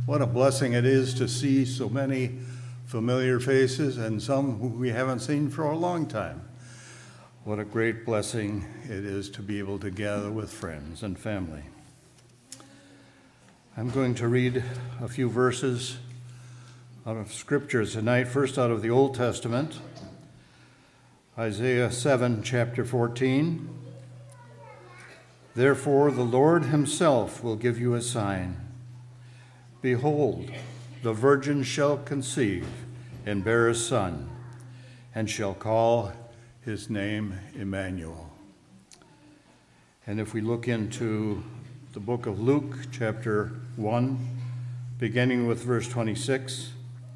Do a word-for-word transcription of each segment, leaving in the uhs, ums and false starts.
What a blessing it is to see so many familiar faces and some who we haven't seen for a long time. What a great blessing it is to be able to gather with friends and family. I'm going to read a few verses out of Scripture tonight, first out of the Old Testament, Isaiah seven, chapter fourteen. Therefore the Lord himself will give you a sign. Behold, the virgin shall conceive and bear a son, and shall call his name Emmanuel. And if we look into the book of Luke, chapter one, beginning with verse twenty-six,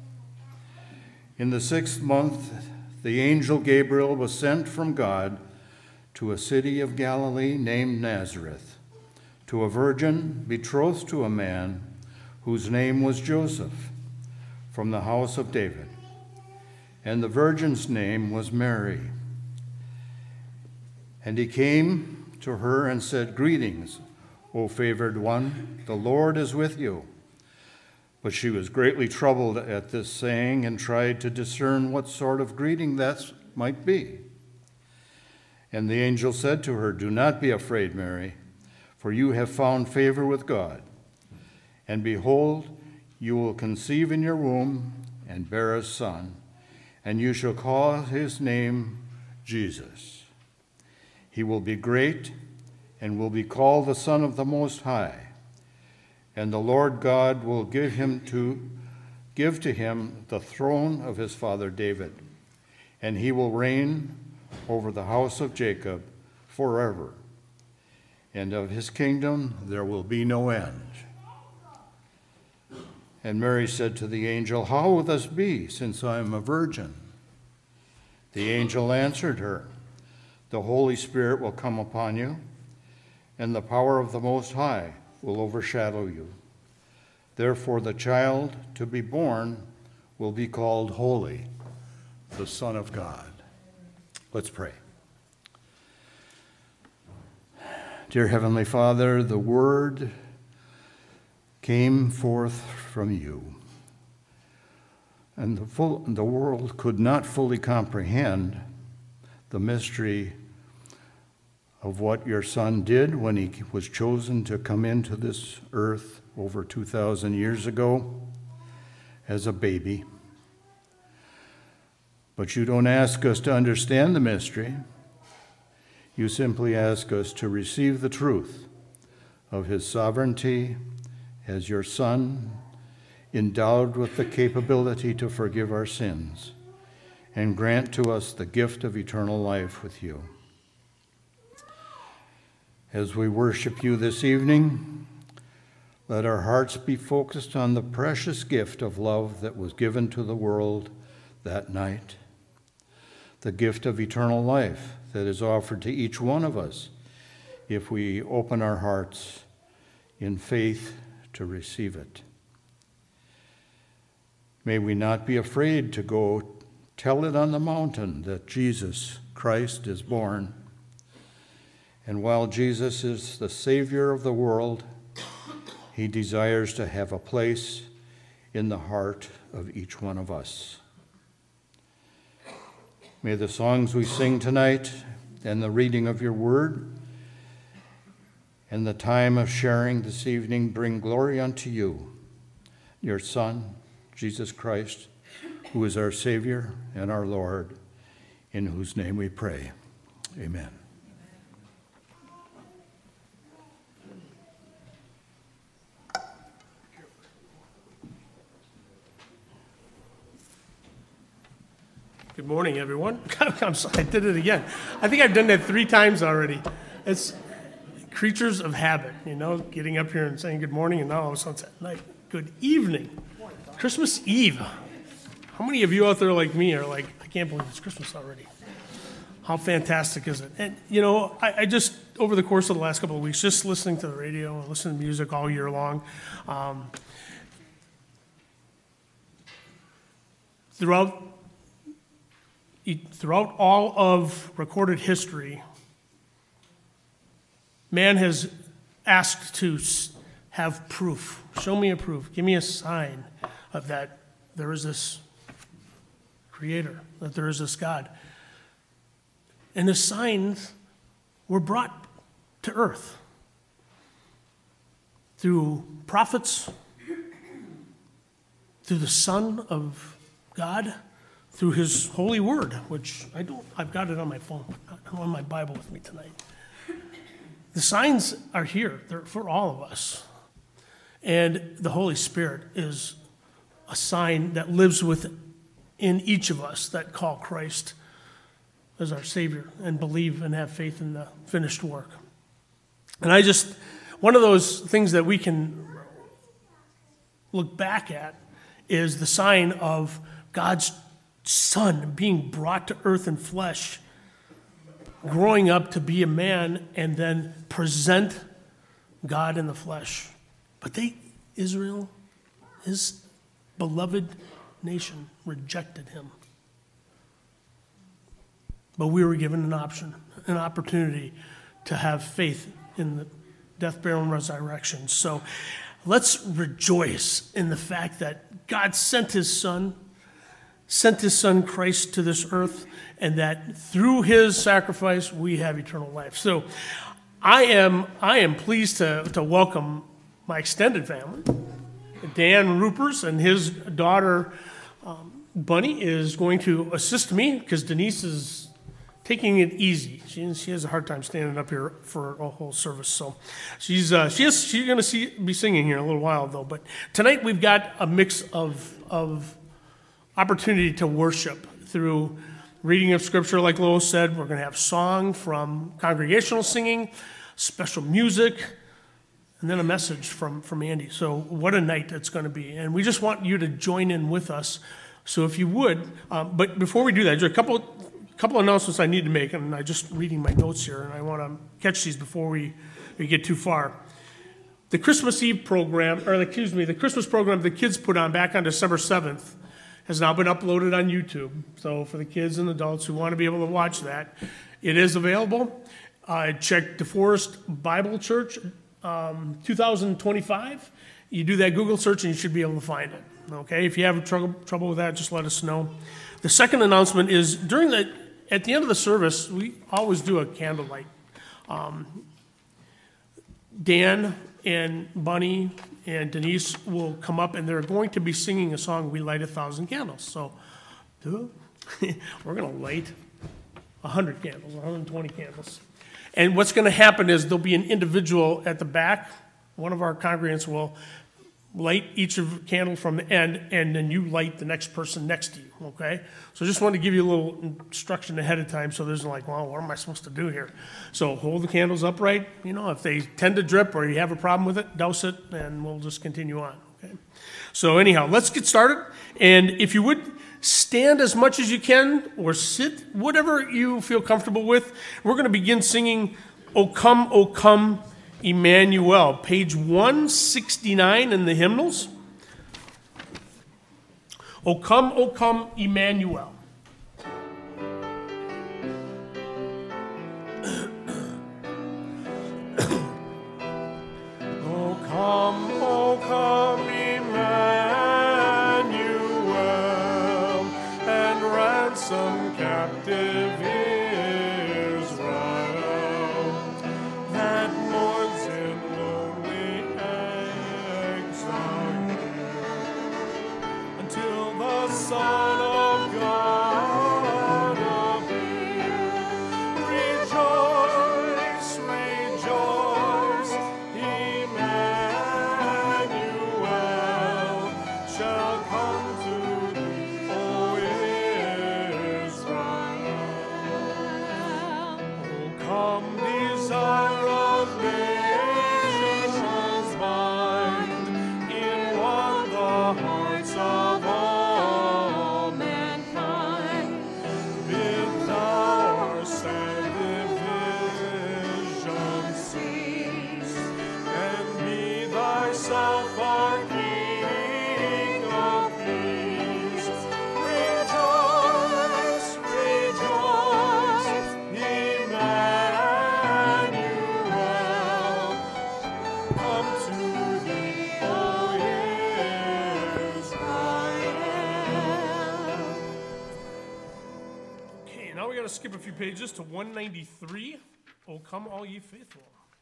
in the sixth month, the angel Gabriel was sent from God to a city of Galilee named Nazareth, to a virgin betrothed to a man whose name was Joseph, from the house of David. And the virgin's name was Mary. And he came to her and said, "Greetings, O favored one, the Lord is with you." But she was greatly troubled at this saying and tried to discern what sort of greeting that might be. And the angel said to her, "Do not be afraid, Mary, for you have found favor with God. And behold, you will conceive in your womb and bear a son, and you shall call his name Jesus. He will be great and will be called the Son of the Most High. And the Lord God will give him to give to him the throne of his father David, and he will reign over the house of Jacob forever. And of his kingdom there will be no end." And Mary said to the angel, "How will this be, since I am a virgin?" The angel answered her, "The Holy Spirit will come upon you, and the power of the Most High will overshadow you. Therefore the child to be born will be called Holy, the Son of God." Let's pray. Dear Heavenly Father, the Word came forth from you, and the, full, the world could not fully comprehend the mystery of what your Son did when he was chosen to come into this earth over two thousand years ago as a baby. But you don't ask us to understand the mystery. You simply ask us to receive the truth of his sovereignty as your Son, endowed with the capability to forgive our sins and grant to us the gift of eternal life with you. As we worship you this evening, let our hearts be focused on the precious gift of love that was given to the world that night, the gift of eternal life that is offered to each one of us if we open our hearts in faith to receive it. May we not be afraid to go tell it on the mountain that Jesus Christ is born. And while Jesus is the Savior of the world, he desires to have a place in the heart of each one of us. May the songs we sing tonight and the reading of your word and the time of sharing this evening bring glory unto you, your Son, Jesus Christ, who is our Savior and our Lord, in whose name we pray. Amen. Good morning, everyone. I'm sorry, I did it again. I think I've done that three times already. It's creatures of habit, you know, getting up here and saying good morning, and now all of a sudden it's at night. Good evening. Christmas Eve. How many of you out there like me are like, I can't believe it's Christmas already? How fantastic is it? And, you know, I, I just, over the course of the last couple of weeks, just listening to the radio and listening to music all year long, um, throughout Throughout all of recorded history, man has asked to have proof. Show me a proof. Give me a sign of that there is this creator, that there is this God. And the signs were brought to earth through prophets, through the Son of God, through his holy word, which I don't, I've got it on my phone, but not on my Bible with me tonight. The signs are here. They're for all of us. And the Holy Spirit is a sign that lives within each of us that call Christ as our Savior and believe and have faith in the finished work. And I just, one of those things that we can look back at is the sign of God's Son being brought to earth in flesh, growing up to be a man, and then present God in the flesh. But they, Israel, his beloved nation, rejected him. But we were given an option, an opportunity to have faith in the death, burial, and resurrection. So let's rejoice in the fact that God sent his Son, sent his Son Christ to this earth, and that through his sacrifice we have eternal life. So I am I am pleased to, to welcome my extended family. Dan Rupers and his daughter um, Bunny is going to assist me because Denise is taking it easy. She, she has a hard time standing up here for a whole service. So she's uh, she is, she's going to be singing here in a little while, though. But tonight we've got a mix of of opportunity to worship through reading of Scripture, like Lowell said. We're going to have song from congregational singing, special music, and then a message from, from Andy. So what a night it's going to be. And we just want you to join in with us. So if you would, um, but before we do that, there's a couple couple announcements I need to make, and I'm just reading my notes here, and I want to catch these before we, we get too far. The Christmas Eve program, or excuse me, the Christmas program the kids put on back on December seventh has now been uploaded on YouTube. So for the kids and adults who want to be able to watch that, it is available. I checked DeForest Bible Church um, two thousand twenty-five. You do that Google search and you should be able to find it. Okay, if you have trouble, trouble with that, just let us know. The second announcement is during the, at the end of the service, we always do a candlelight. Um, Dan and Bunny and Denise will come up, and they're going to be singing a song, We Light a Thousand Candles. So we're going to light one hundred candles, one hundred twenty candles. And what's going to happen is there'll be an individual at the back. One of our congregants will light each of the candle from the end, and then you light the next person next to you, okay? So just wanted to give you a little instruction ahead of time so there's like, well, what am I supposed to do here? So hold the candles upright. You know, if they tend to drip or you have a problem with it, douse it, and we'll just continue on, okay? So anyhow, let's get started. And if you would, stand as much as you can or sit, whatever you feel comfortable with. We're going to begin singing, O Come, O Come, Emmanuel, page one sixty-nine in the hymnals. O come, O come, Emmanuel. O come, O come, Emmanuel, and ransom captive Son of God appear. Rejoice, rejoice, Emmanuel shall come to thee, O Israel. O come, desire of nations, bind in one the hearts of all. to skip a few pages to one ninety-three. Oh, come all ye faithful.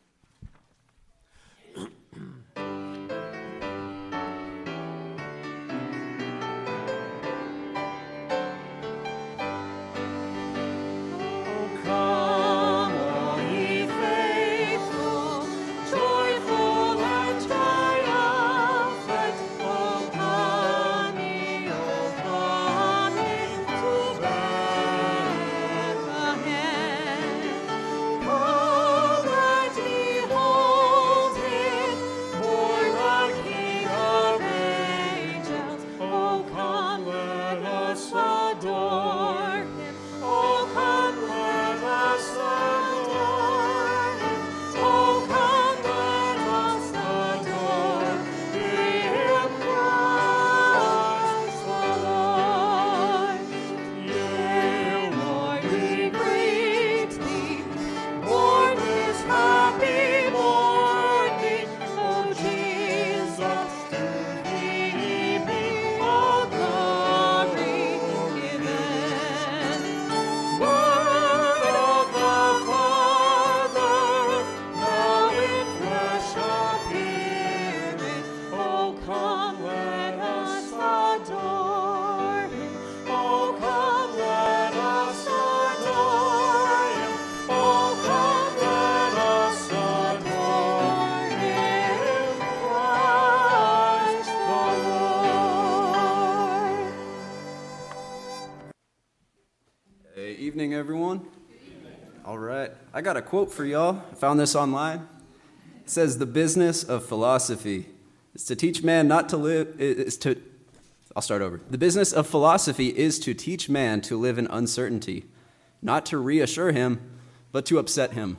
Evening, everyone. All right, I got a quote for y'all. I found this online. It says, "The business of philosophy is to teach man not to live, is to, I'll start over. The business of philosophy is to teach man to live in uncertainty, not to reassure him, but to upset him."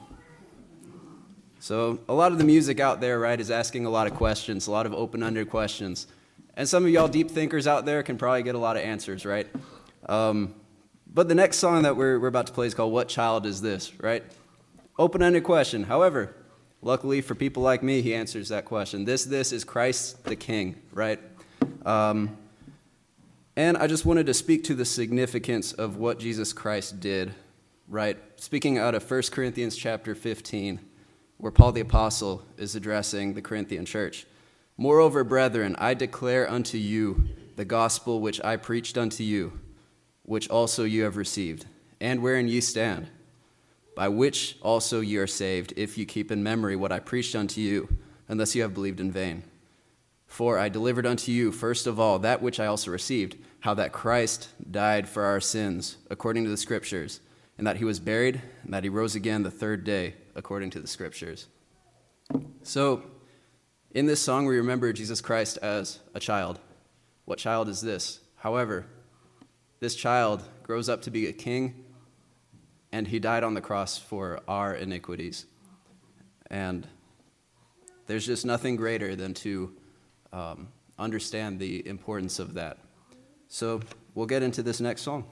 So a lot of the music out there, right, is asking a lot of questions, a lot of open-ended questions. And some of y'all deep thinkers out there can probably get a lot of answers, right? Um, But the next song that we're, we're about to play is called "What Child Is This?" Right? Open-ended question. However, luckily for people like me, he answers that question. This, this is Christ the King, right? Um, and I just wanted to speak to the significance of what Jesus Christ did, right? Speaking out of First Corinthians chapter fifteen, where Paul the Apostle is addressing the Corinthian church. "Moreover, brethren, I declare unto you the gospel which I preached unto you, which also you have received, and wherein ye stand, by which also ye are saved, if you keep in memory what I preached unto you, unless you have believed in vain. For I delivered unto you, first of all, that which I also received, how that Christ died for our sins, according to the Scriptures, and that he was buried, and that he rose again the third day, according to the Scriptures." So, in this song, we remember Jesus Christ as a child. What child is this? However, this child grows up to be a king, and he died on the cross for our iniquities. And there's just nothing greater than to um, understand the importance of that. So we'll get into this next song.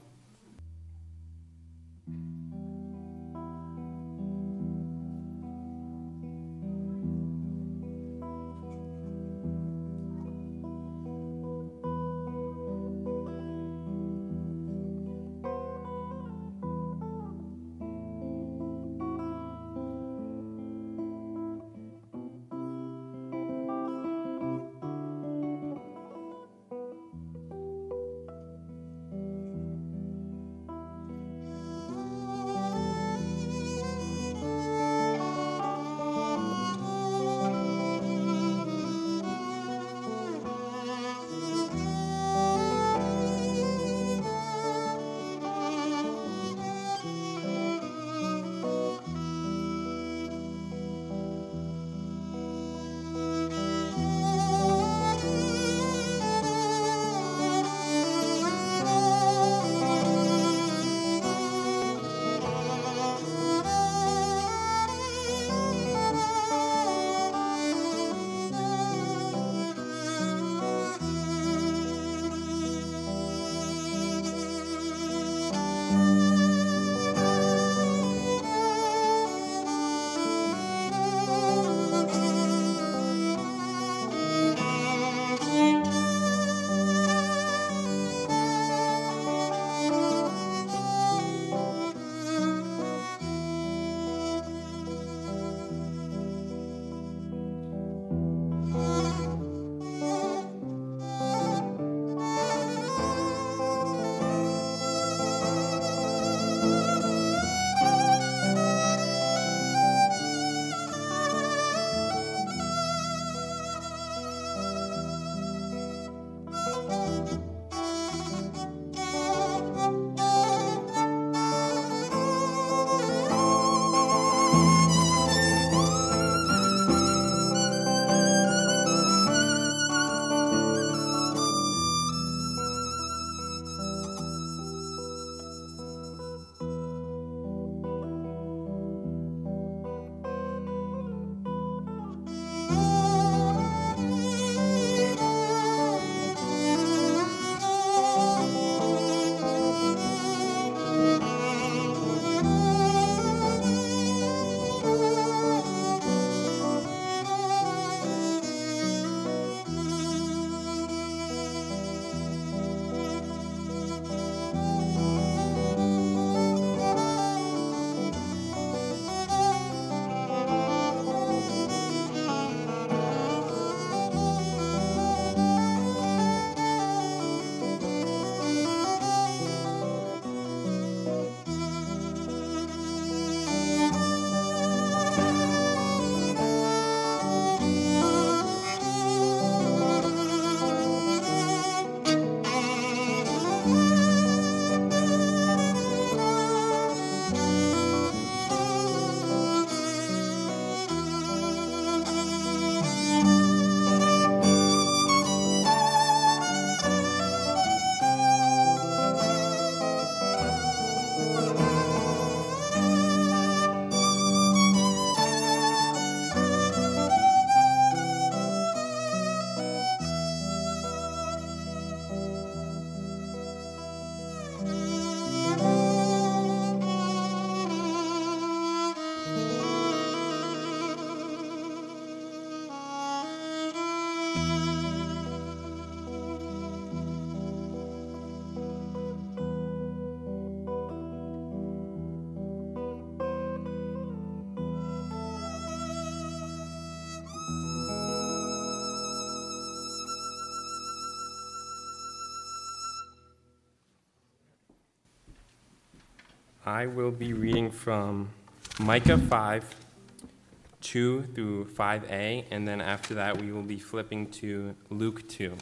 I will be reading from Micah five, two through five a, and then after that we will be flipping to Luke two.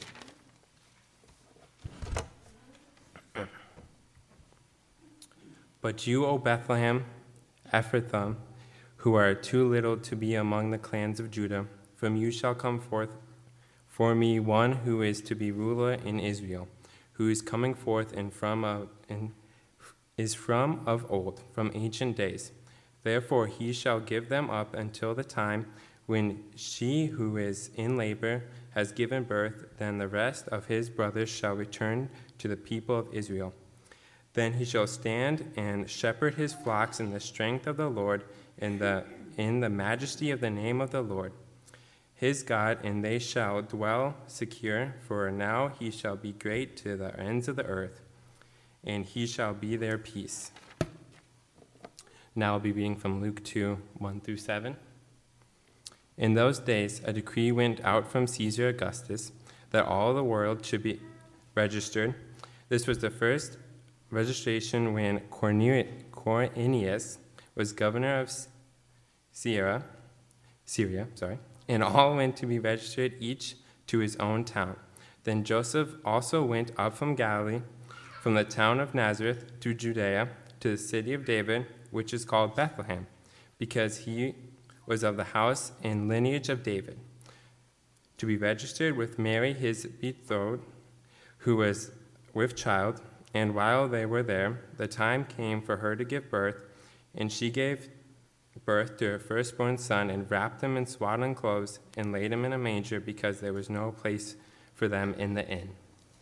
But you, O Bethlehem, Ephrathah, who are too little to be among the clans of Judah, from you shall come forth for me one who is to be ruler in Israel, who is coming forth and from a, and is from of old, from ancient days. Therefore he shall give them up until the time when she who is in labor has given birth. Then the rest of his brothers shall return to the people of Israel. Then he shall stand and shepherd his flocks in the strength of the Lord, in the, in the majesty of the name of the Lord, his God, and they shall dwell secure, for now he shall be great to the ends of the earth, and he shall be their peace. Now I'll be reading from Luke two, one through seven. In those days, a decree went out from Caesar Augustus that all the world should be registered. This was the first registration when Quirinius was governor of Syria, Syria, sorry, and all went to be registered, each to his own town. Then Joseph also went up from Galilee, from the town of Nazareth to Judea, to the city of David, which is called Bethlehem, because he was of the house and lineage of David, to be registered with Mary his betrothed, who was with child. And while they were there, the time came for her to give birth, and she gave birth to her firstborn son, and wrapped him in swaddling clothes, and laid him in a manger, because there was no place for them in the inn.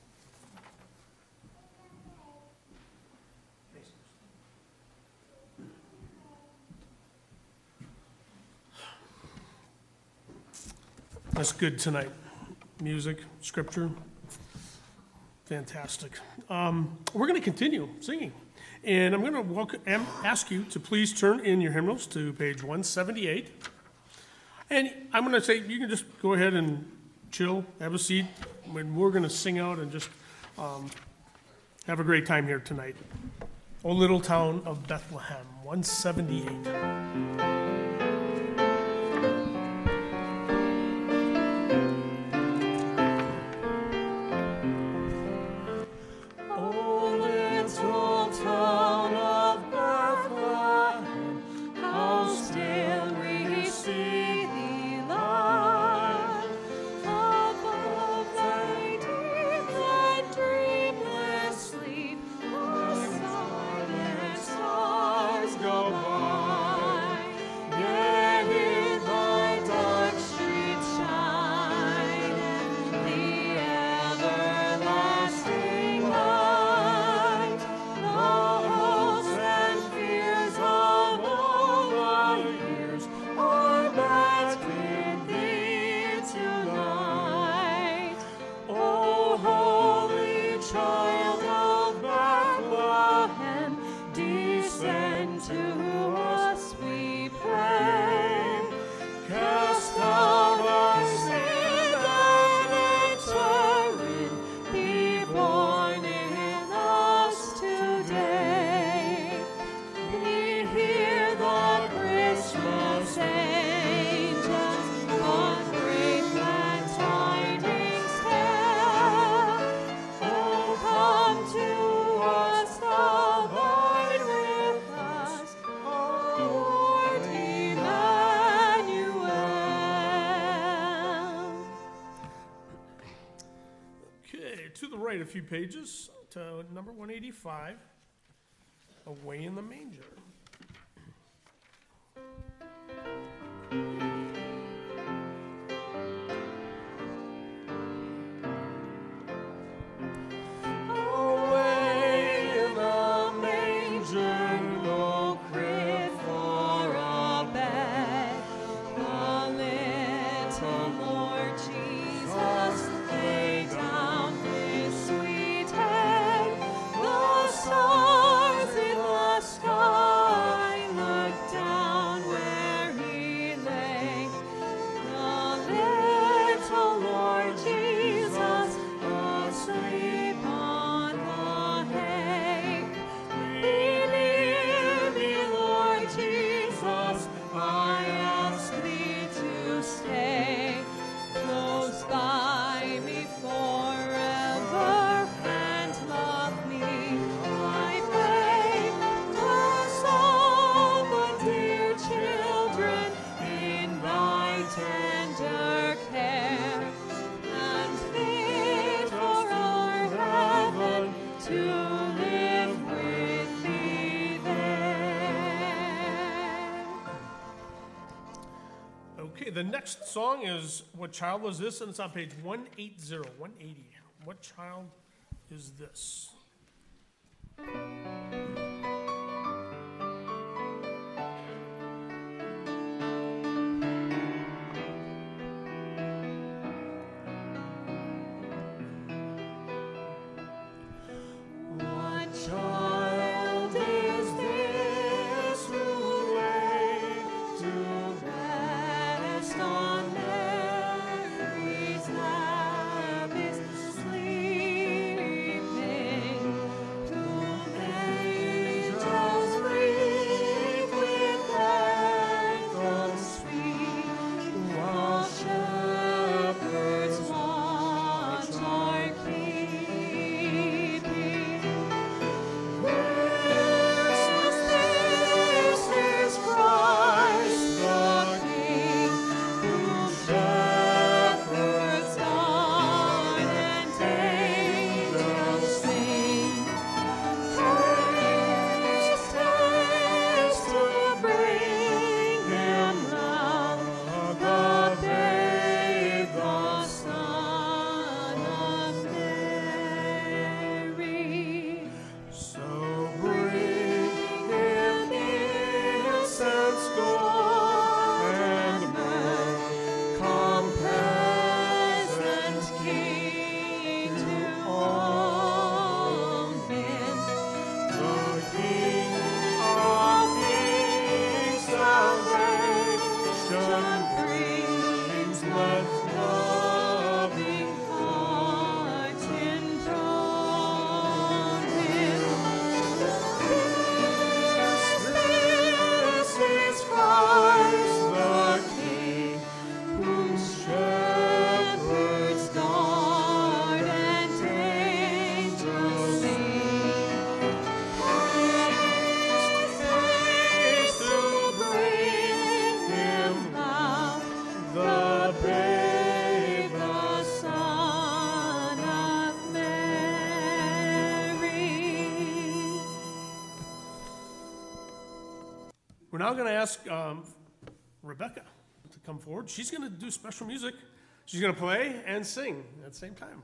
That's good tonight. Music, scripture, fantastic. Um, we're going to continue singing. And I'm going to welcome, ask you to please turn in your hymnals to page one seventy-eight. And I'm going to say, you can just go ahead and chill, have a seat. When we're going to sing out and just um, have a great time here tonight. O Little Town of Bethlehem, one seventy-eight. A few pages to number one eighty-five, Away in the Manger. Stars in the sky. the next song is What Child Was This? And it's on page one eighty, one eighty. What Child Is This? Child is this who lay to rest on Mary's lap is sleeping, whom angels greet with anthems sweet, while shepherds watch our keeping. This is Christ the King, whom shepherds guide and angels sing. Haste, haste to bring Him round, the babe, the Son of Mary. So bring Him incense, gold, and myrrh. Come, present King, to all men. The King of kings, salvation brings. Let loving hearts enthrone Him. This is Christ the King, whom shepherds guard and angels sing. Haste, haste to bring Him out, the babe, the Son of Mary. We're now going to ask um, Rebecca to come forward. She's going to do special music. She's going to play and sing at the same time.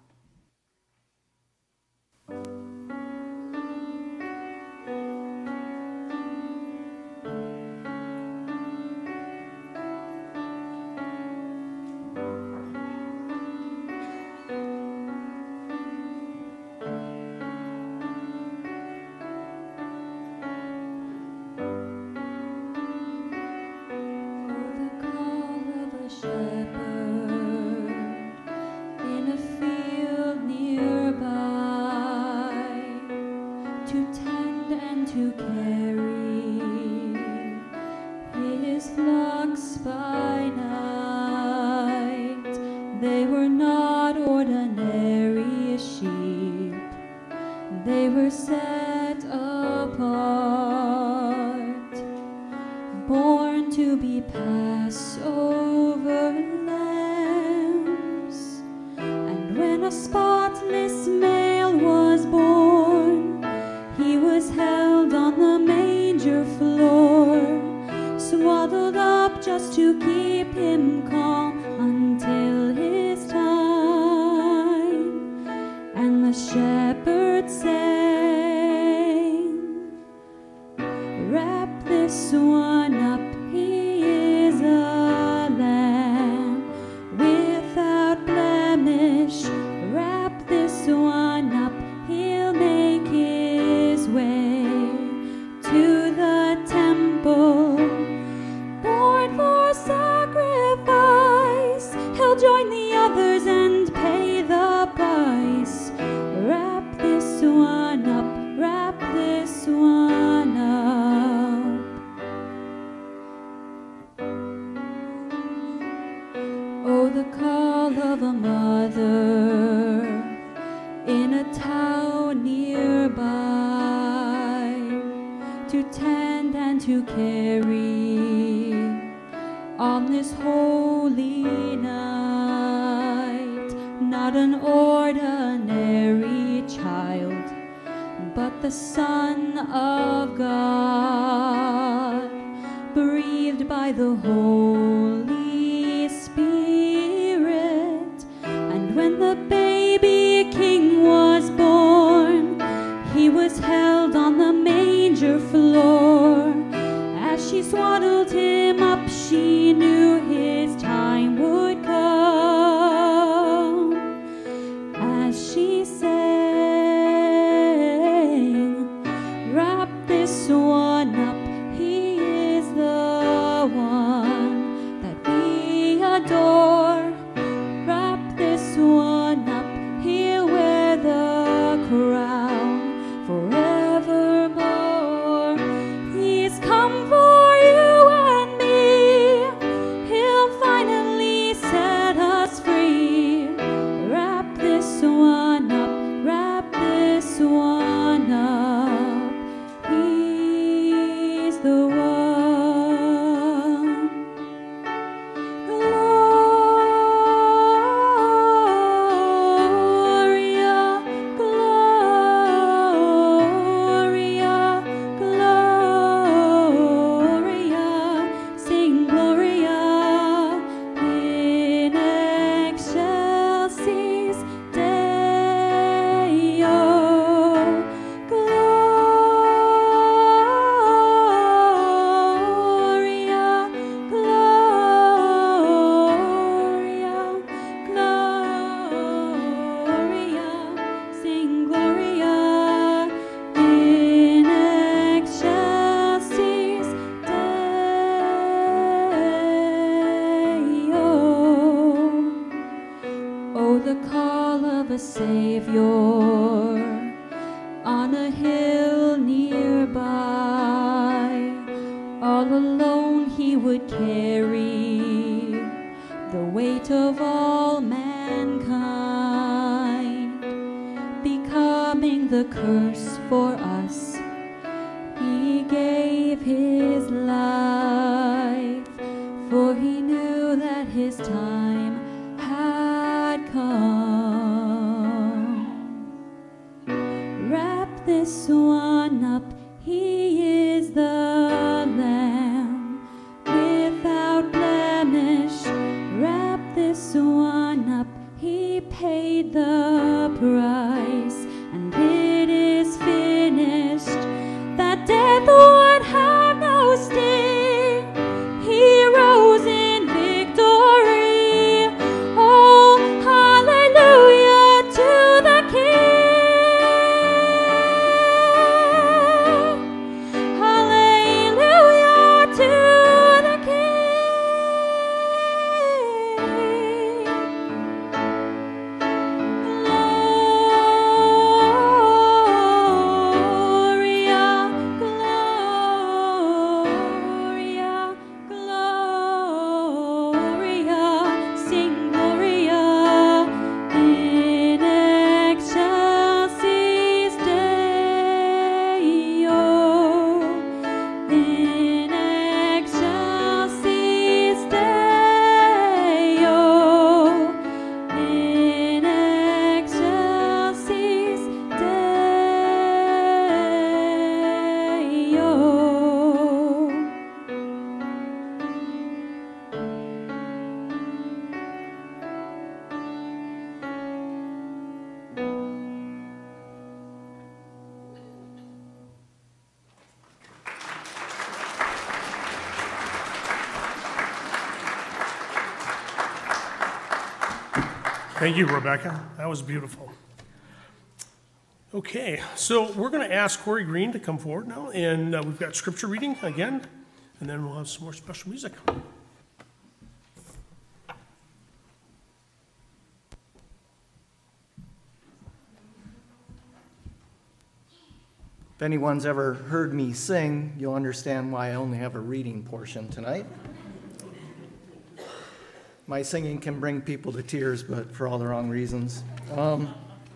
Oh, the call of a shepherd in a field nearby, to tend and to carry his flocks by night. They were not ordinary sheep, they were set apart, born to be Passover lambs. And when a spotless male was born, he was held on the manger floor, swaddled up just to keep him calm until his time. And the shepherd sang, wrap this one up, he is a lamb without blemish. Wrap this one up, he'll make his way to the temple, born for sacrifice. He'll join the others and pay the price. Wrap this one up, wrap this one up. Oh, the call of a mother in a town nearby, to tend and to carry on this holy night, not an ordinary child, but the Son of God, breathed by the Holy swaddled him up, she knew his time would come. As she sang, wrap this one up, he is the one that we adore. Wrap this one up, he'll wear the crown forevermore. He's come for you and me, he'll finally set us free. Wrap this one up, wrap this one up, he's the one. Gloria, Gloria, Gloria, sing Gloria in excelsis Deo. Gloria, Gloria, Gloria, sing Gloria in excelsis Deo. Oh, the call of a Savior on a hill nearby. All alone he would carry the weight of all mankind, becoming the curse for us. He gave his life, for he knew that his time had come. Wrap this one up, he is the Lamb without blemish. Wrap this one up, he paid the price, and it is finished. That death would have no sting, he rose in victory. Oh, hallelujah to the King. Hallelujah to the King. Gloria, Gloria, Gloria, sing Gloria in excelsis Deo. In excelsis Deo. In excelsis Deo. Thank you, Rebecca. That was beautiful. Okay, so we're going to ask Corey Green to come forward now, and uh, we've got scripture reading again, and then we'll have some more special music. If anyone's ever heard me sing, you'll understand why I only have a reading portion tonight. My singing can bring people to tears, but for all the wrong reasons. Um,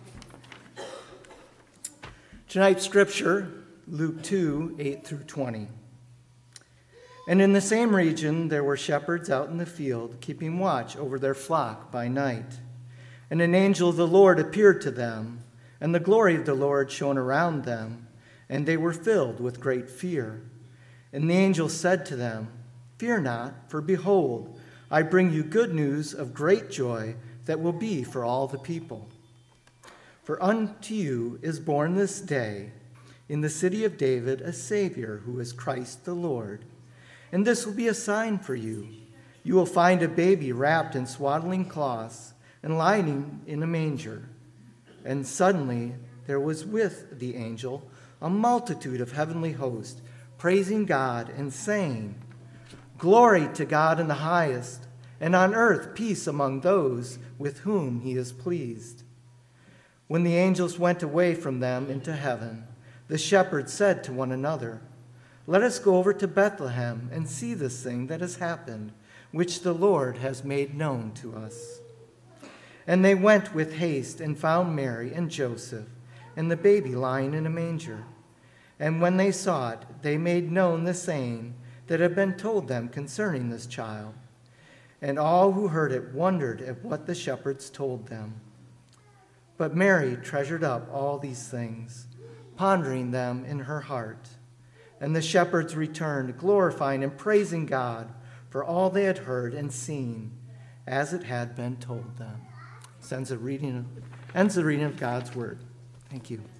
tonight's scripture, Luke two, eight through twenty. And in the same region there were shepherds out in the field, keeping watch over their flock by night. And an angel of the Lord appeared to them, and the glory of the Lord shone around them, and they were filled with great fear. And the angel said to them, "Fear not, for behold, I bring you good news of great joy that will be for all the people. For unto you is born this day in the city of David a Savior, who is Christ the Lord. and this will be a sign for you. You will find a baby wrapped in swaddling cloths and lying in a manger." And suddenly there was with the angel a multitude of heavenly hosts, praising God and saying, "Glory to God in the highest, and on earth peace among those with whom he is pleased." When the angels went away from them into heaven, the shepherds said to one another, "Let us go over to Bethlehem and see this thing that has happened, which the Lord has made known to us." And they went with haste and found Mary and Joseph and the baby lying in a manger. And when they saw it, they made known the saying that had been told them concerning this child. And all who heard it wondered at what the shepherds told them. But Mary treasured up all these things, pondering them in her heart. And the shepherds returned, glorifying and praising God for all they had heard and seen, as it had been told them. Ends the reading of, ends the reading of God's word. Thank you.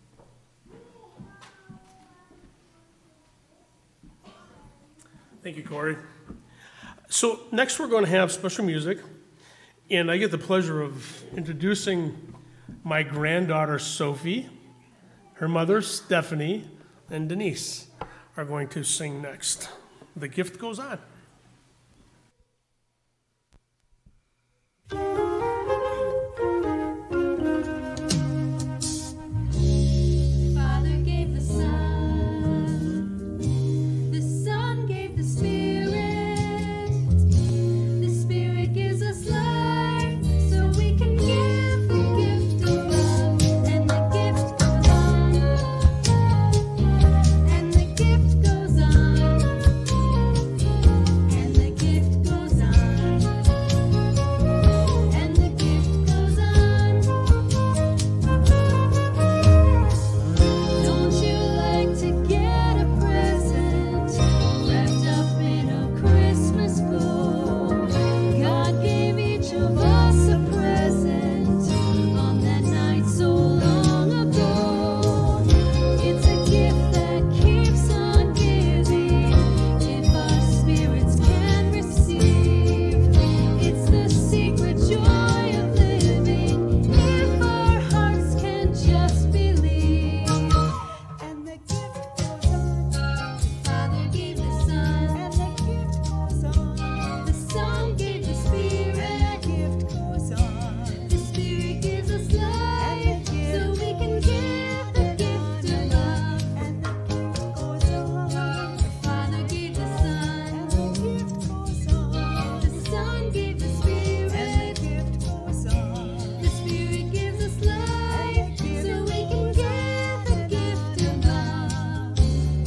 Thank you, Corey. So next we're going to have special music, and I get the pleasure of introducing my granddaughter Sophie. Her mother Stephanie and Denise are going to sing next. The gift goes on. Father gave the Son, the Son gave the Spirit, the Spirit gives us life, so we can give the gift of love, and the gift goes on, and the gift goes on, and the gift goes on, and the gift goes on. Don't you like to get a present wrapped up in a Christmas bow? God gave each of us a present on that night so long ago. It's a gift that keeps on giving if our spirits can receive. It's the secret joy of living if our hearts can just believe. And the gift goes on. Father gave the Son, and the gift goes on. The Son gave the Spirit, and the gift goes on. The Spirit gives us life, so we can give the gift of love. And the gift goes on. The Father gave the Son, and the gift goes on. The Son gave the Spirit, and the gift goes on. The Spirit gives us life, so we can give the gift of love.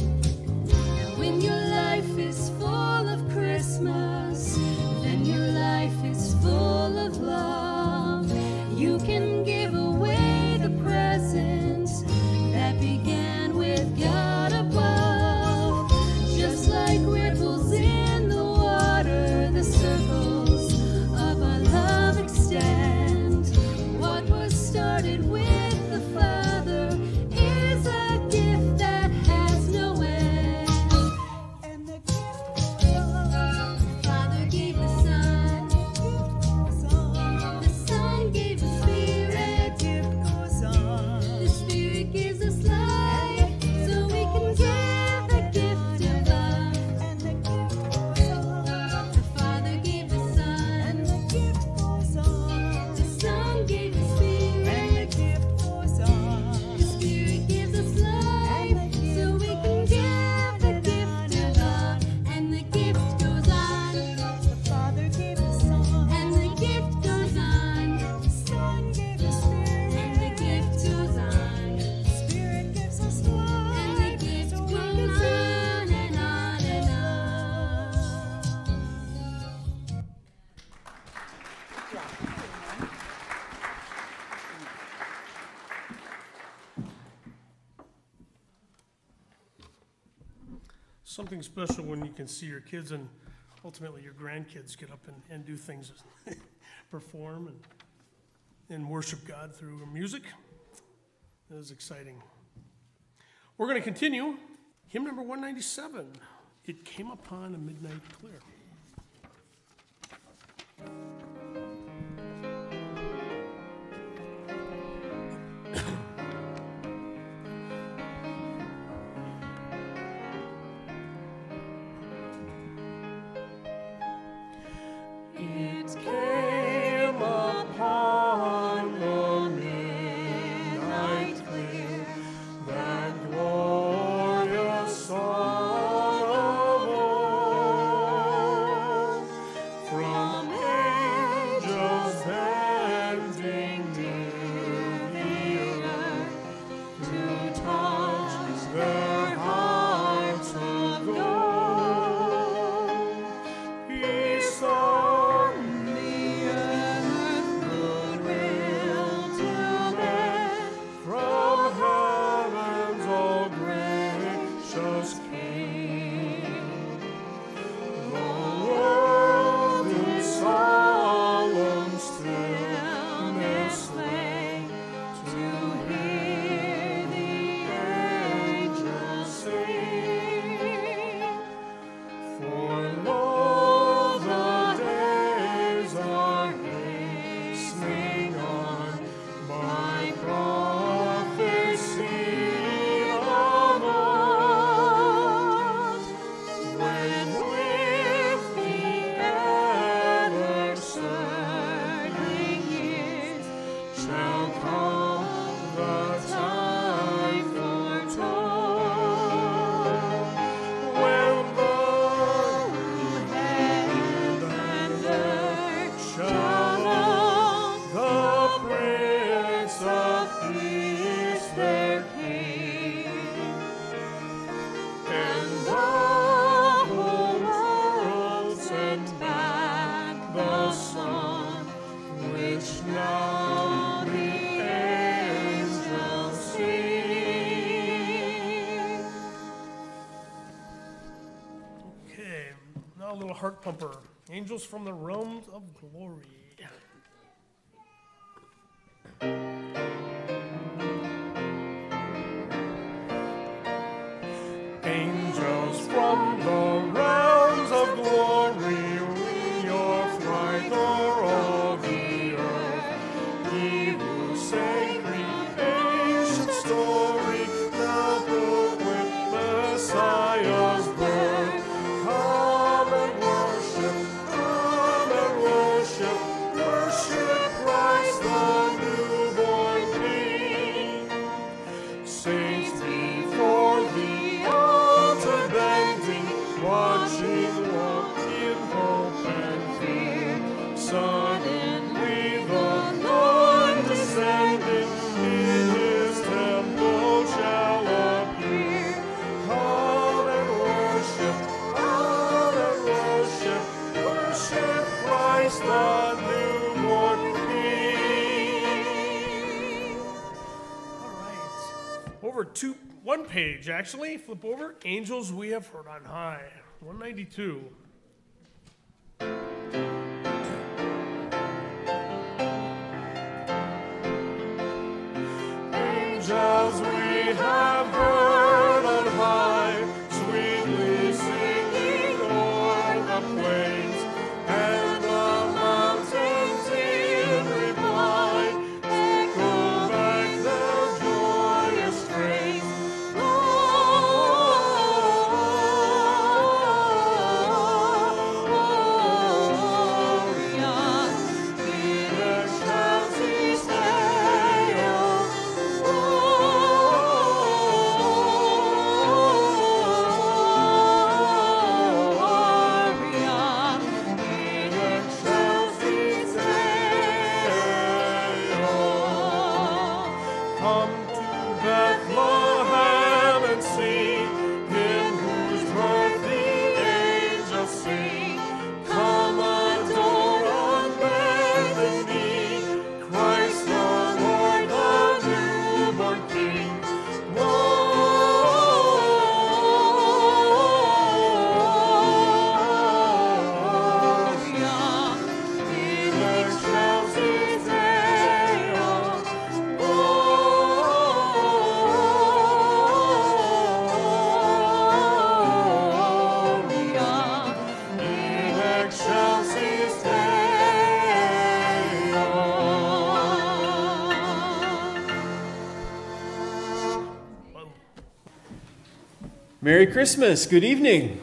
And when your life is full of Christmas, then your life is full of love. You can give away the presents that began with God above. Just like ripples in the water, the circles of our love extend. What was started with the Father is a gift that has no end. And the gift goes on. Father gave the Son, the gift goes on. The Son gave the Spirit, the gift goes on. The Spirit gives us life, so we can give the gift of love. And the gift goes on. The Father gave the Son, and the gift goes on. The Son gave the Spirit, and the gift goes on. The Spirit gives us life, so we can give the gift of love. And the gift goes on. The Father gave the Son, and the gift goes on. The Son gave the Spirit, and the gift goes on. The Spirit gives us life, and the gift goes on and on and on. Something special when you can see your kids and ultimately your grandkids get up and, and do things, perform and, and worship God through music. That is exciting. We're going to continue. Hymn number one ninety-seven It came upon a midnight clear. It came upon the midnight clear, that glorious song of old, from angels bending near the earth to touch their hearts of gold. He saw the earth goodwill to men, from heaven's all gracious King. The world in solemn stillness lay to hear the angels sing. For lo, the days are hastening on, by prophecy of old, when with the ever-circling years shall come the time foretold, when the heaven and earth shall know the Prince of Peace their King, and the whole world send back the song which now the angels sing. Okay, now a little heart pumper. Angels from the realms of glory. Angels from the realms of glory, wing your flight o'er all the earth. He who sang creation's story, now proclaim Messiah's birth. Come and worship, come and worship, worship Christ the newborn King. Saints before the altar bending, watching, walking, hope and fear. Suddenly the Lord descending, in his temple shall appear. Come and worship, come and worship, worship Christ the newborn King. All right. Over two, one page actually. Flip over. Angels we have heard on high. one ninety-two. Angels we have heard on high, sweetly singing o'er the plains, and the mountains in reply echo back their joyous strains. Gloria in excelsis Deo. Come to Bethlehem and see him whose birth the angels sing. Come adore on bended knee, Christ the Lord, the newborn King. Gloria in excelsis Deo. Gloria Merry Christmas. Good evening.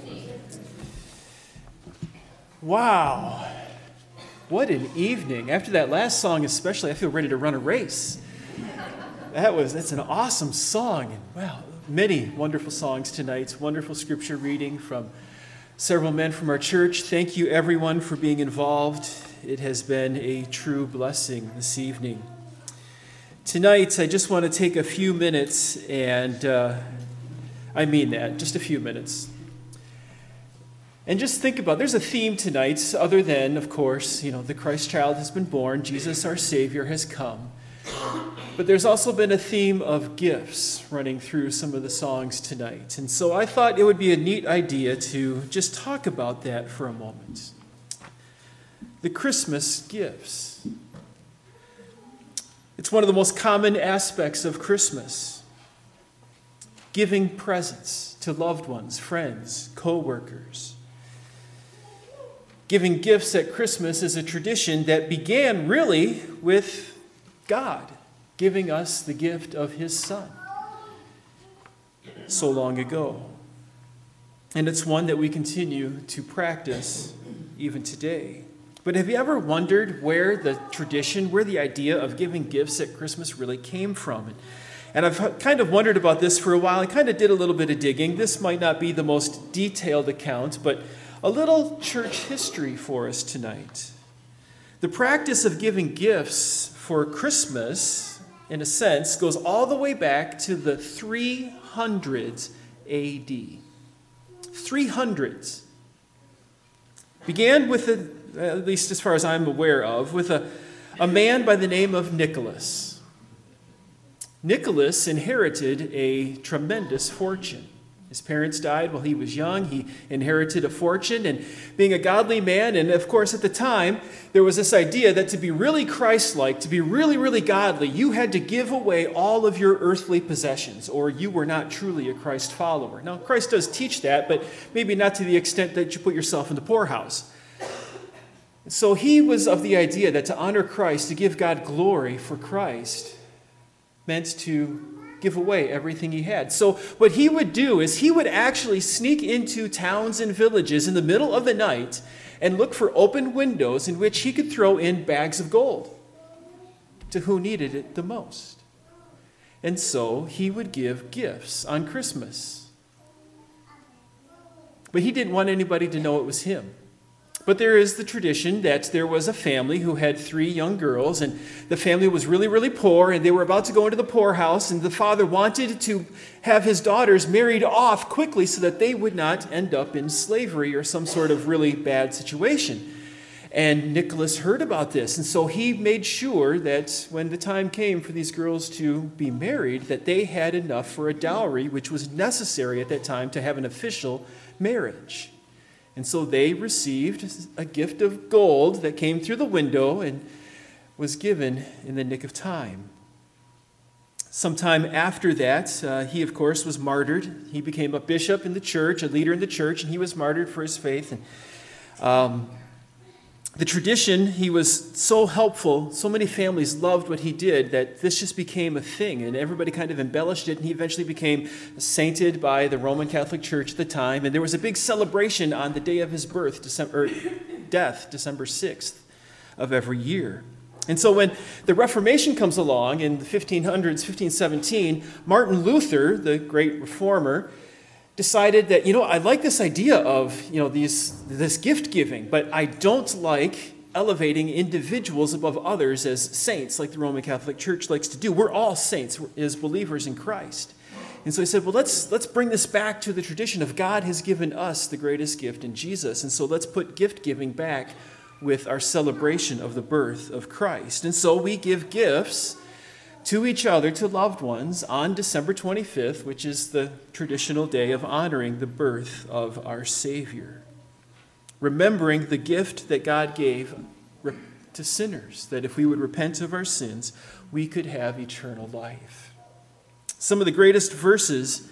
Wow. What an evening. After that last song especially, I feel ready to run a race. That was, that's an awesome song. And wow, many wonderful songs tonight. Wonderful scripture reading from several men from our church. Thank you everyone for being involved. It has been a true blessing this evening. Tonight, I just want to take a few minutes, and uh, I mean that, just a few minutes. And just think about, there's a theme tonight, other than, of course, you know, the Christ child has been born, Jesus our Savior has come. But there's also been a theme of gifts running through some of the songs tonight. And so I thought it would be a neat idea to just talk about that for a moment. The Christmas gifts. It's one of the most common aspects of Christmas. Giving presents to loved ones, friends, co-workers. Giving gifts at Christmas is a tradition that began really with God giving us the gift of his Son so long ago. And it's one that we continue to practice even today. But have you ever wondered where the tradition, where the idea of giving gifts at Christmas really came from? And I've kind of wondered about this for a while. I kind of did a little bit of digging. This might not be the most detailed account, but a little church history for us tonight. The practice of giving gifts for Christmas, in a sense, goes all the way back to the three hundreds A D. three hundreds. Began with, a, at least as far as I'm aware of, with a, a man by the name of Nicholas. Nicholas inherited a tremendous fortune. His parents died while he was young. He inherited a fortune, and being a godly man, and of course at the time, there was this idea that to be really Christ-like, to be really, really godly, you had to give away all of your earthly possessions, or you were not truly a Christ follower. Now, Christ does teach that, but maybe not to the extent that you put yourself in the poorhouse. So he was of the idea that to honor Christ, to give God glory for Christ, meant to give away everything he had. So what he would do is he would actually sneak into towns and villages in the middle of the night and look for open windows in which he could throw in bags of gold to who needed it the most. And so he would give gifts on Christmas. But he didn't want anybody to know it was him. But there is the tradition that there was a family who had three young girls, and the family was really, really poor, and they were about to go into the poorhouse, and the father wanted to have his daughters married off quickly so that they would not end up in slavery or some sort of really bad situation. And Nicholas heard about this, and so he made sure that when the time came for these girls to be married, that they had enough for a dowry, which was necessary at that time to have an official marriage. And so they received a gift of gold that came through the window and was given in the nick of time. Sometime after that, uh, he, of course, was martyred. He became a bishop in the church, a leader in the church, and he was martyred for his faith. And um, the tradition, he was so helpful. So many families loved what he did that this just became a thing, and everybody kind of embellished it, and he eventually became sainted by the Roman Catholic Church at the time. And there was a big celebration on the day of his birth, December, or death, December sixth of every year. And so when the Reformation comes along in the fifteen hundreds, fifteen seventeen, Martin Luther, the great reformer, decided that, you know, I like this idea of, you know, these this gift giving, but I don't like elevating individuals above others as saints like the Roman Catholic Church likes to do. We're all saints as believers in Christ. And so he said, well, let's let's bring this back to the tradition of God has given us the greatest gift in Jesus. And so let's put gift giving back with our celebration of the birth of Christ. And so we give gifts to each other, to loved ones, on December twenty-fifth, which is the traditional day of honoring the birth of our Savior. Remembering the gift that God gave to sinners, that if we would repent of our sins, we could have eternal life. Some of the greatest verses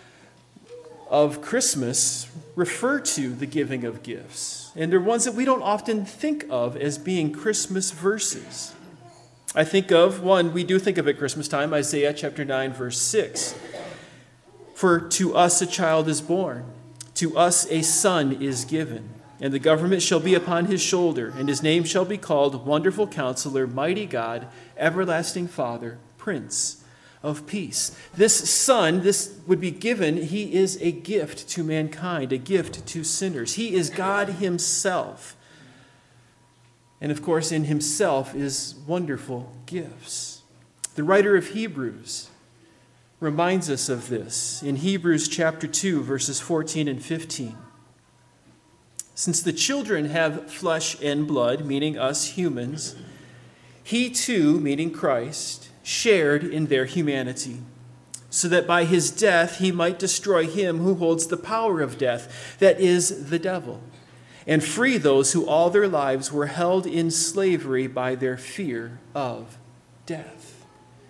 of Christmas refer to the giving of gifts, and they're ones that we don't often think of as being Christmas verses. I think of one we do think of at Christmas time, Isaiah chapter nine, verse six. For to us a child is born, to us a son is given, and the government shall be upon his shoulder, and his name shall be called Wonderful Counselor, Mighty God, Everlasting Father, Prince of Peace. This son, this would be given, he is a gift to mankind, a gift to sinners. He is God himself. And of course, in himself is wonderful gifts. The writer of Hebrews reminds us of this in Hebrews chapter two, verses fourteen and fifteen. Since the children have flesh and blood, meaning us humans, he too, meaning Christ, shared in their humanity, so that by his death he might destroy him who holds the power of death, that is, the devil, and free those who all their lives were held in slavery by their fear of death.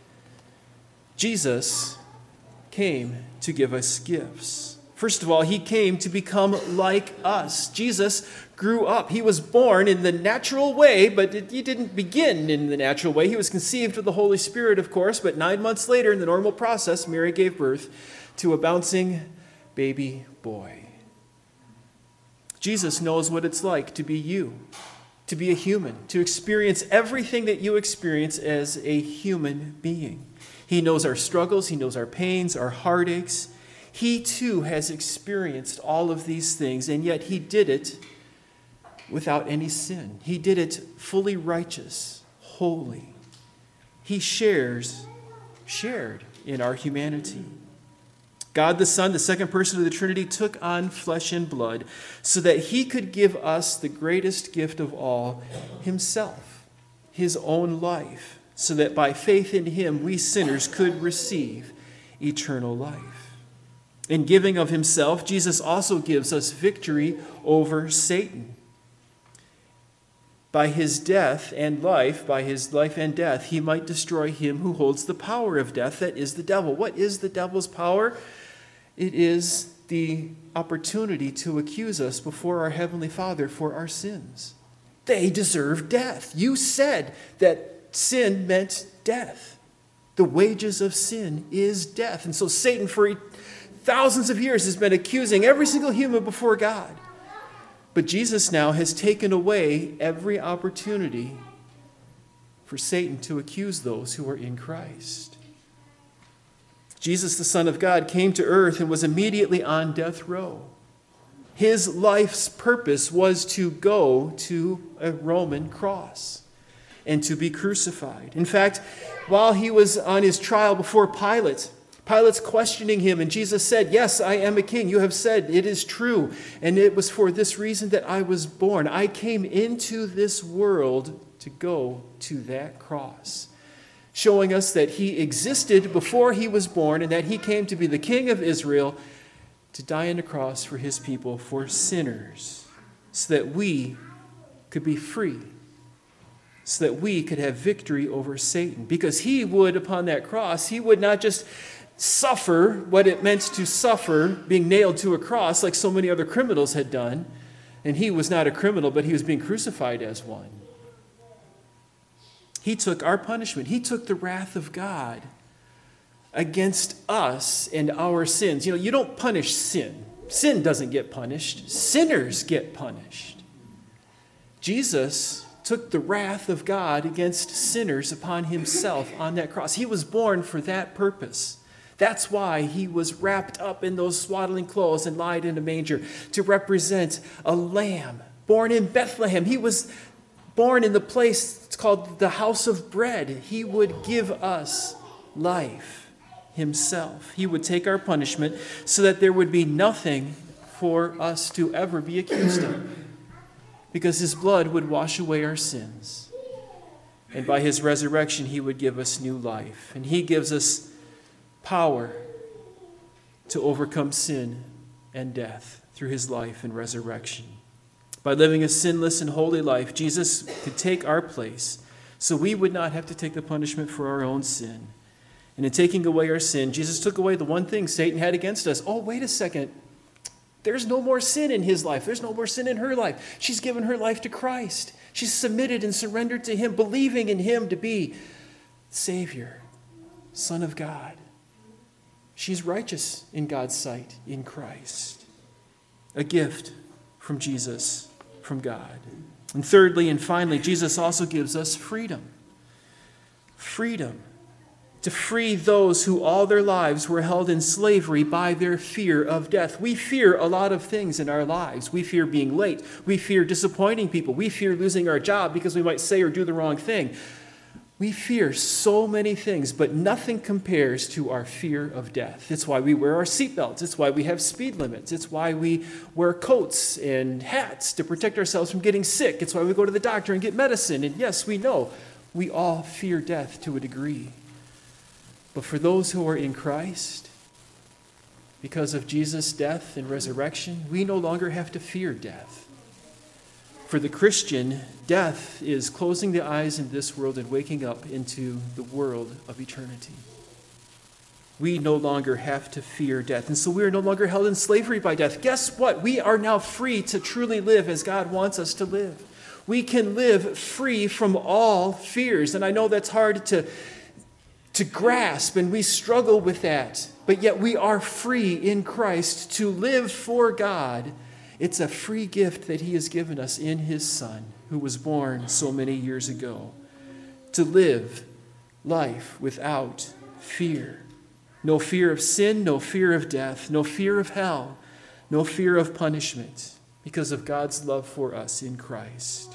Jesus came to give us gifts. First of all, he came to become like us. Jesus grew up. He was born in the natural way, but he didn't begin in the natural way. He was conceived of the Holy Spirit, of course, but nine months later, in the normal process, Mary gave birth to a bouncing baby boy. Jesus knows what it's like to be you, to be a human, to experience everything that you experience as a human being. He knows our struggles, he knows our pains, our heartaches. He too has experienced all of these things, and yet he did it without any sin. He did it fully righteous, holy. He shares, shared in our humanity. God the Son, the second person of the Trinity, took on flesh and blood so that he could give us the greatest gift of all, himself, his own life, so that by faith in him, we sinners could receive eternal life. In giving of himself, Jesus also gives us victory over Satan. By his death and life, by his life and death, he might destroy him who holds the power of death, that is the devil. What is the devil's power? It is the opportunity to accuse us before our Heavenly Father for our sins. They deserve death. You said that sin meant death. The wages of sin is death. And so Satan, for thousands of years, has been accusing every single human before God. But Jesus now has taken away every opportunity for Satan to accuse those who are in Christ. Jesus, the Son of God, came to earth and was immediately on death row. His life's purpose was to go to a Roman cross and to be crucified. In fact, while he was on his trial before Pilate, Pilate's questioning him, and Jesus said, "Yes, I am a king. You have said it is true. And it was for this reason that I was born. I came into this world to go to that cross," showing us that he existed before he was born and that he came to be the King of Israel to die on the cross for his people, for sinners, so that we could be free, so that we could have victory over Satan. Because he would, upon that cross, he would not just suffer what it meant to suffer being nailed to a cross like so many other criminals had done. And he was not a criminal, but he was being crucified as one. He took our punishment. He took the wrath of God against us and our sins. You know, you don't punish sin. Sin doesn't get punished. Sinners get punished. Jesus took the wrath of God against sinners upon himself on that cross. He was born for that purpose. That's why he was wrapped up in those swaddling clothes and lied in a manger, to represent a lamb born in Bethlehem. He was born in the place, it's called the house of bread. He would give us life himself. He would take our punishment so that there would be nothing for us to ever be accused of, because his blood would wash away our sins. And by his resurrection, he would give us new life. And he gives us power to overcome sin and death through his life and resurrection. By living a sinless and holy life, Jesus could take our place so we would not have to take the punishment for our own sin. And in taking away our sin, Jesus took away the one thing Satan had against us. Oh, wait a second. There's no more sin in his life. There's no more sin in her life. She's given her life to Christ. She's submitted and surrendered to him, believing in him to be Savior, Son of God. she's righteous in God's sight in Christ. A gift from Jesus, from God. And thirdly and finally, Jesus also gives us freedom. Freedom to free those who all their lives were held in slavery by their fear of death. We fear a lot of things in our lives. We fear being late. We fear disappointing people. We fear losing our job because we might say or do the wrong thing. We fear so many things, but nothing compares to our fear of death. It's why we wear our seatbelts. It's why we have speed limits. It's why we wear coats and hats to protect ourselves from getting sick. It's why we go to the doctor and get medicine. And yes, we know we all fear death to a degree. But for those who are in Christ, because of Jesus' death and resurrection, we no longer have to fear death. For the Christian, death is closing the eyes in this world and waking up into the world of eternity. We no longer have to fear death, and so we are no longer held in slavery by death. Guess what? We are now free to truly live as God wants us to live. We can live free from all fears, and I know that's hard to to grasp, and we struggle with that. But yet we are free in Christ to live for God. It's a free gift that he has given us in his Son, who was born so many years ago, to live life without fear. No fear of sin, no fear of death, no fear of hell, no fear of punishment, because of God's love for us in Christ.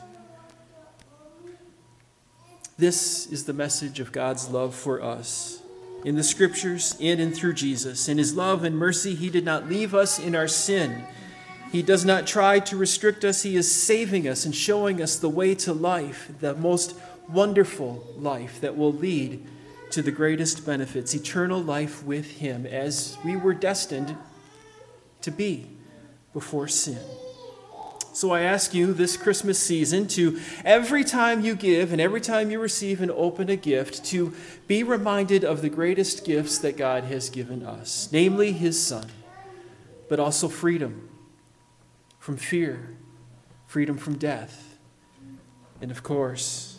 This is the message of God's love for us. In the Scriptures, in and through Jesus. In his love and mercy, he did not leave us in our sin. He does not try to restrict us. He is saving us and showing us the way to life, the most wonderful life that will lead to the greatest benefits, eternal life with him, as we were destined to be before sin. So I ask you this Christmas season to, every time you give and every time you receive and open a gift, to be reminded of the greatest gifts that God has given us, namely his Son, but also freedom from fear, freedom from death, and of course,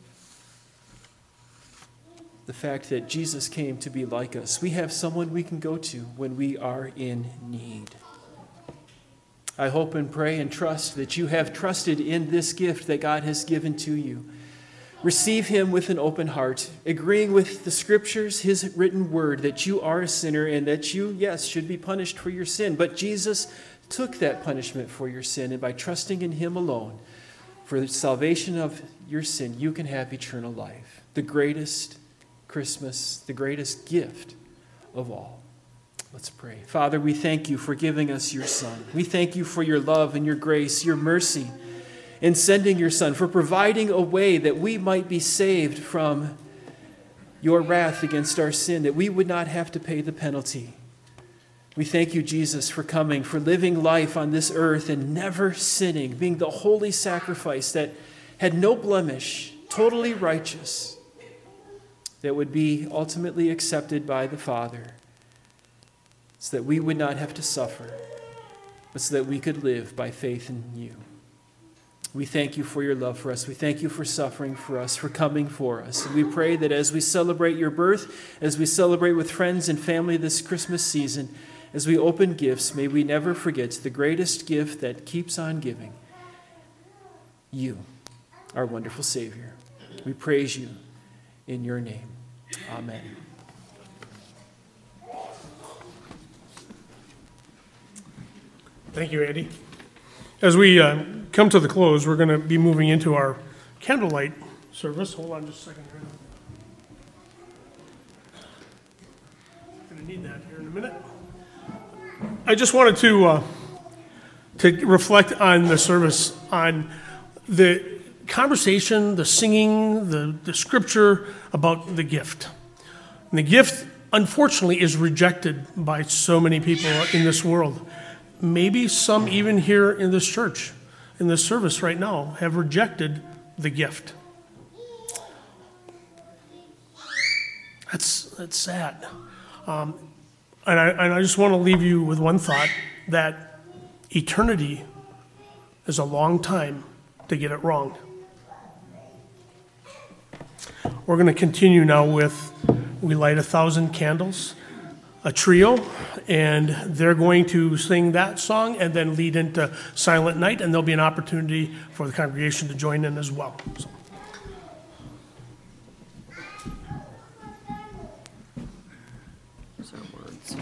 the fact that Jesus came to be like us. We have someone we can go to when we are in need. I hope and pray and trust that you have trusted in this gift that God has given to you. Receive him with an open heart, agreeing with the Scriptures, his written word, that you are a sinner and that you, yes, should be punished for your sin. But Jesus took that punishment for your sin, and by trusting in him alone for the salvation of your sin, you can have eternal life. The greatest Christmas, the greatest gift of all. Let's pray. Father, we thank you for giving us your Son. We thank you for your love and your grace, your mercy in sending your Son, for providing a way that we might be saved from your wrath against our sin, that we would not have to pay the penalty. We thank you, Jesus, for coming, for living life on this earth and never sinning, being the holy sacrifice that had no blemish, totally righteous, that would be ultimately accepted by the Father, so that we would not have to suffer, but so that we could live by faith in you. We thank you for your love for us. We thank you for suffering for us, for coming for us. And we pray that as we celebrate your birth, as we celebrate with friends and family this Christmas season, as we open gifts, may we never forget the greatest gift that keeps on giving, you, our wonderful Savior. We praise you in your name. Amen. Thank you, Andy. As we uh, come to the close, we're going to be moving into our candlelight service. Hold on just a second here. I'm going to need that here in a minute. I just wanted to uh, to reflect on the service, on the conversation, the singing, the, the scripture about the gift. And the gift, unfortunately, is rejected by so many people in this world. Maybe some even here in this church, in this service right now, have rejected the gift. That's that's sad. Um, and, I, and I just want to leave you with one thought, that eternity is a long time to get it wrong. We're going to continue now with, we light a thousand candles. a trio, and they're going to sing that song and then lead into Silent Night, and there'll be an opportunity for the congregation to join in as well. So. Those are words.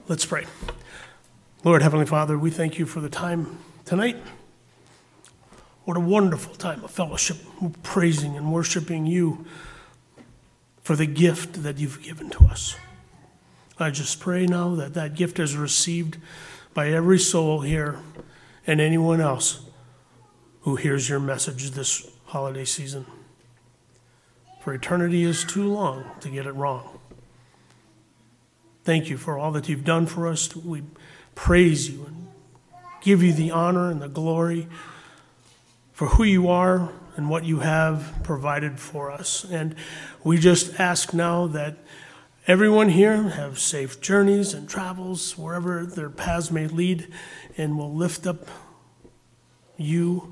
Let's pray. Lord, Heavenly Father, we thank you for the time tonight. What a wonderful time of fellowship, praising and worshiping you for the gift that you've given to us. I just pray now that that gift is received by every soul here and anyone else who hears your message this holiday season. For eternity is too long to get it wrong. Thank you for all that you've done for us. We praise you and give you the honor and the glory for who you are and what you have provided for us. And we just ask now that everyone here have safe journeys and travels wherever their paths may lead, and will lift up you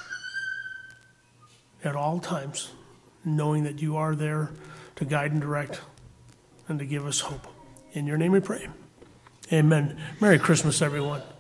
at all times, knowing that you are there to guide and direct and to give us hope. In your name we pray. Amen. Merry Christmas, everyone.